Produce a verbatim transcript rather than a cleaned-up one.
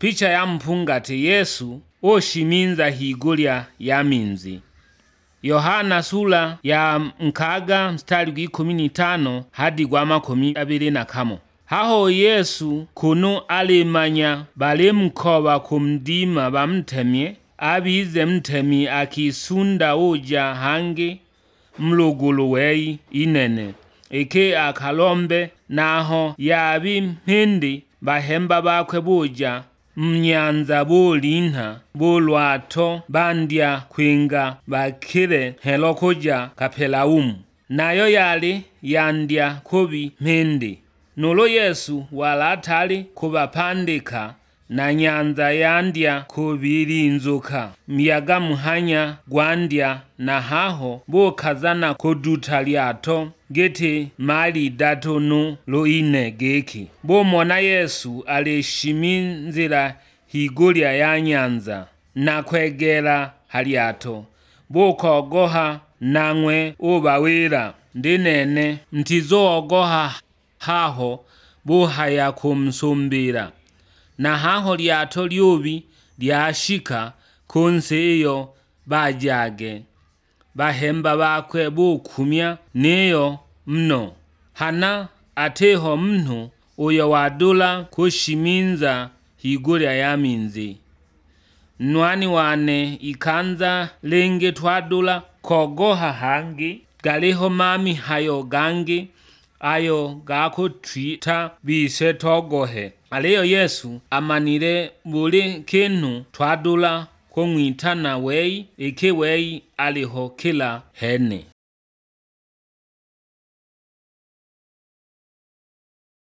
picha ya mpungati Yesu oshiminza higulya ya minzi. Yohana sura ya mkaga mstari gw'ikumi n'itanu hadi gwa makumi abiri na kamwe. Haho Yesu kunu alimanya balimukoba kumdima bamtemye, abize mtemi akisunda uja hange mlugulu weyi inene, eke akalombe naho yabi mpindi bahemba bakwe buja mnyanza bulinha bulwato bandya kwinga bakire helo kuja Kapelaumu, nayo yali yandya kubi mpindi. Nulo Yesu walatali kubapandika na nyanza yandya kubirinzuka, miyaga muhanya gwandya na haho bukazana kuduta lyato geti mali datu nu luine geki. Bumona Yesu alishiminzira higulya ya nyanza na kwegera halyato, bukogoha nang'we ubawira ndinene mtizoogoha haho buhaya kumsumbira. Na haho lyato lyubi lyashika kunsi iyo bajage, bahemba bakwe bukumya niyo mno. Hana ateho mnu uyo wadula kushiminza higulya ya minzi. Nwani wane ikanza lenge twadula kogoha hangi, galiho mami hayo gangi ayo gako twita bise togohe. Aliyo Yesu amanire buli kintu twadula kumwitana weyi, iki weyi aliho kila hene.